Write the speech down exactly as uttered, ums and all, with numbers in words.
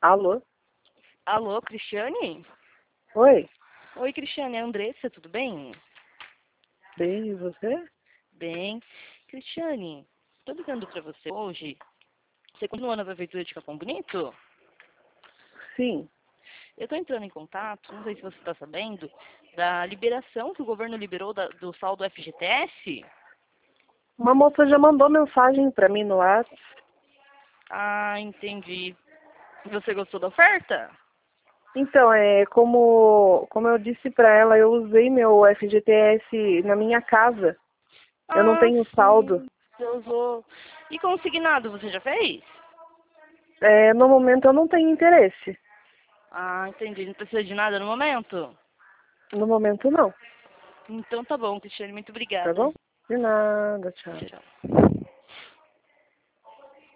Alô? Alô, Cristiane? Oi? Oi, Cristiane, é a Andressa, tudo bem? Bem, e você? Bem. Cristiane, tô ligando pra você hoje. Você continua na Prefeitura de Capão Bonito? Sim. Eu tô entrando em contato, não sei se você está sabendo, da liberação que o governo liberou da- do saldo F G T S. Uma moça já mandou mensagem pra mim no WhatsApp. Ah, entendi. Você gostou da oferta? Então, é como, como eu disse pra ela, eu usei meu F G T S na minha casa. Eu não Ah, tenho saldo. sim. Você usou. E consignado, você já fez? É, no momento eu não tenho interesse. Ah, entendi. Não precisa de nada no momento? No momento não. Então tá bom, Cristiane, muito Tá obrigada. bom? De nada, tchau. Tchau.